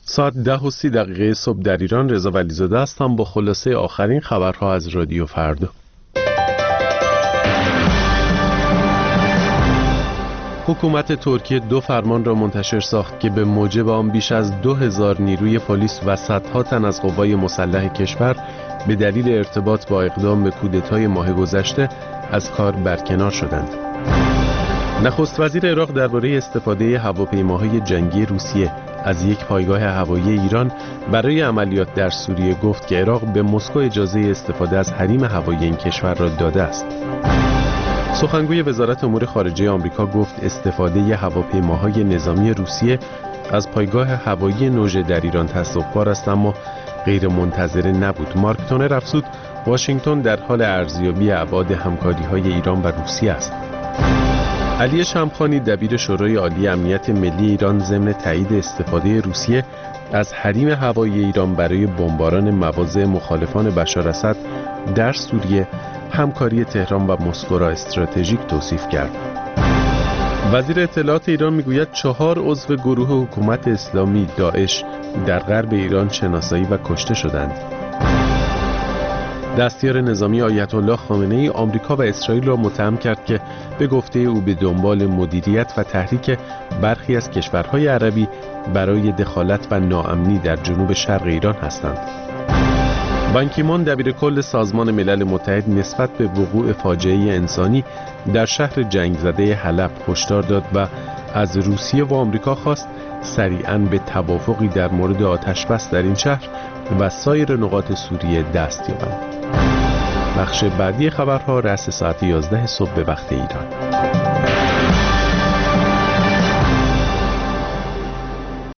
ساعت 10:30 صبح در ایران. رضا ولیزاده هستم با خلاصه آخرین خبرها از رادیو فردا. حکومت ترکیه 2 فرمان را منتشر ساخت که به موجب آن بیش از 2000 نیروی پلیس و صدها تن از قوای مسلح کشور به دلیل ارتباط با اقدام به کودتای ماه گذشته از کار برکنار شدند. نخست وزیر عراق درباره استفاده هواپیماهای جنگی روسیه از یک پایگاه هوایی ایران برای عملیات در سوریه گفت که عراق به مسکو اجازه استفاده از حریم هوایی این کشور را داده است. سخنگوی وزارت امور خارجه آمریکا گفت استفاده هواپیماهای نظامی روسیه از پایگاه هوایی نوژه در ایران تأسف‌بار است اما غیر منتظره نبود. مارک تونر افزود واشنگتن در حال ارزیابی ابعاد همکاری‌های ایران و روسیه است. علی شمخانی دبیر شورای عالی امنیت ملی ایران ضمن تایید استفاده روسیه از حریم هوایی ایران برای بمباران مواضع مخالفان بشار اسد در سوریه همکاری تهران و مسکو را استراتژیک توصیف کرد. وزیر اطلاعات ایران میگوید 4 عضو گروه حکومت اسلامی داعش در غرب ایران شناسایی و کشته شدند. دستیار نظامی آیت الله خامنه‌ای آمریکا و اسرائیل را متهم کرد که به گفته او به دنبال مدیریت و تحریک برخی از کشورهای عربی برای دخالت و ناامنی در جنوب شرق ایران هستند. بان کی مون دبیر کل سازمان ملل متحد نسبت به وقوع فاجعه انسانی در شهر جنگ زده حلب هشدار داد و از روسیه و آمریکا خواست سریعاً به توافقی در مورد آتشبس در این شهر و سایر نقاط سوریه دست یابند. بخش بعدی خبرها رأس ساعت 11 صبح به وقت ایران.